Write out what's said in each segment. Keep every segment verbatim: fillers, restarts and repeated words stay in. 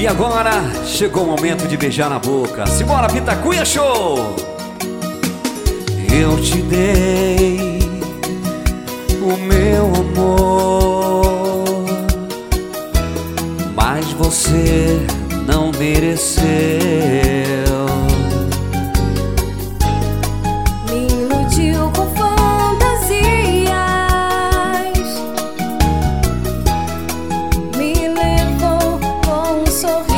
E agora chegou o momento de beijar na boca. Simbora, Pitacuia Show! Eu te dei o meu amor, mas você não mereceu. Me iludiu com fantasias, me levou com um sorriso.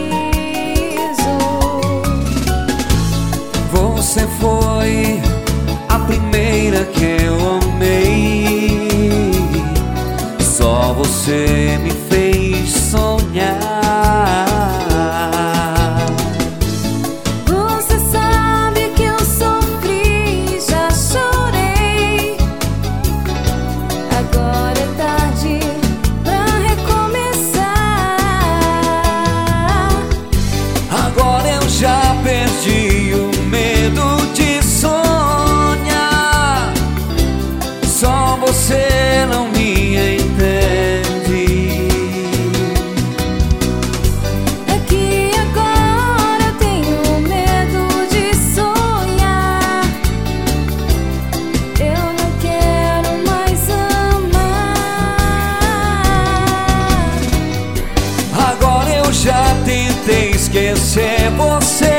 Você foi a primeira que eu amei, só você me fez sonhar. Você sabe que eu sofri, já chorei. Agora é tarde pra recomeçar. Agora eu já perdi o medo de sonhar, só você não me entende. É que agora eu tenho medo de sonhar. Eu não quero mais amar. Agora eu já tentei esquecer você,